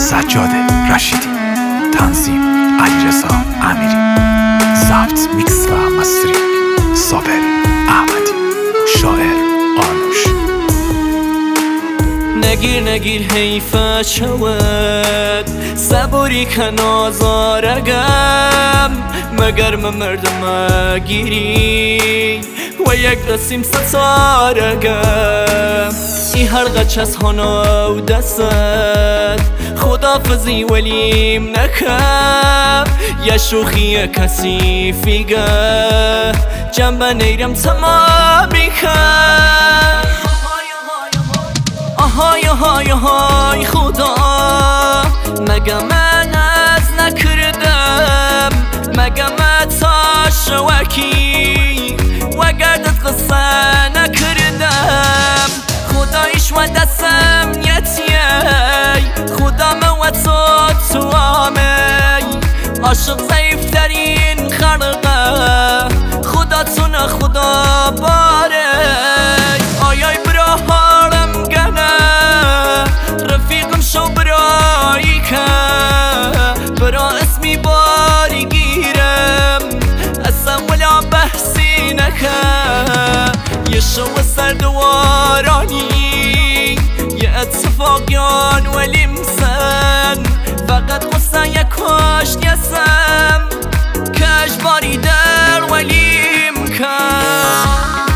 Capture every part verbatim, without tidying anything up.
سجاد رشیدی، تنظیم علیرضا امیری، ضبط میکس و مسترینگ صابر احمدی، شاعر آنوش. نگیر نگیر حیفه شود، صبوری کن آزارگم، مگر ممردم گیری و یک رسیم ستارگم. ای هر چس هانا و دست خدافزی ولیم نکم، یا شوخی کسی فیگه جنبه نیرم تمامی کم. آهای آهای آهای خدا، مگه من از نکردم، مگه من تا شوکی و گردت قصه نکردم. خدایش و دستم یتیه، خدا من و تو تو آمی، عاشق ضعیفترین خلقه، خدا تو نه خدا باره. آیای برا حالم گنه، رفیقم شو برایی که برا اسمی باری گیرم، اصلا ولا بحثی نکه. یه شو سردوارانی، یه اتفاقیان ولی مسن، فقط قصه یک کشت یسم، کش باری در ولی مکن.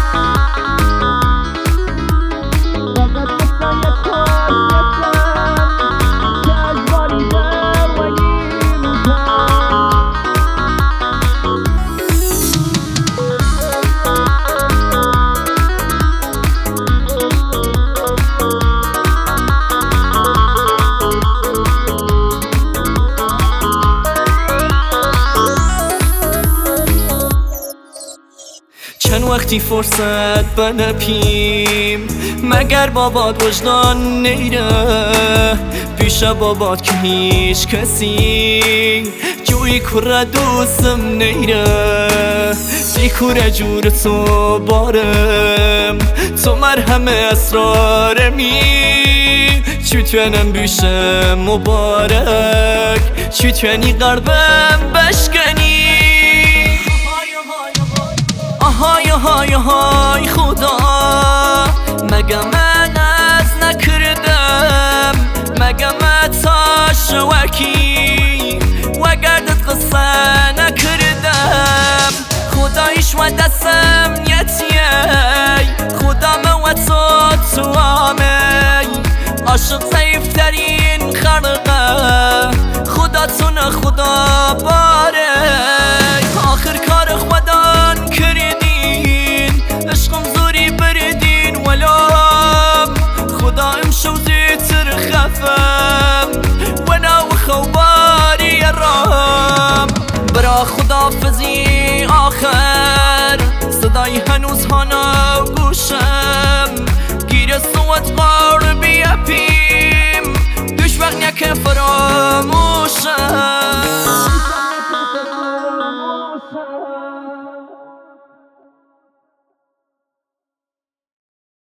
چند وقتی فرصت بنپیم، مگر بابات وجدان نیره، پیش بابات که هیچ کسی جوی کره دوستم نیره. دی کره جور تو بارم، تو مرهم اسرارمی، چی توانم بیشم مبارک، چی توانی قلبم بشکنی. آهای آهای آهای خدا، مگه من از نکردم، مگه من تا شوکی و گردت قصه نکردم. خدایش و دستم یتیه، خدا من و تو تو آمی، عاشق ضعیفترین خلقه، خدا تو نه خدا باره. آخر کار خودان کردین، عشقم زوری بردین ولام، خدا امشو زیتر خفم و ناو خوباری رام. برا خدافزی آخر، صدای هنوز هانا گوشم، گیر صوت قربی اپی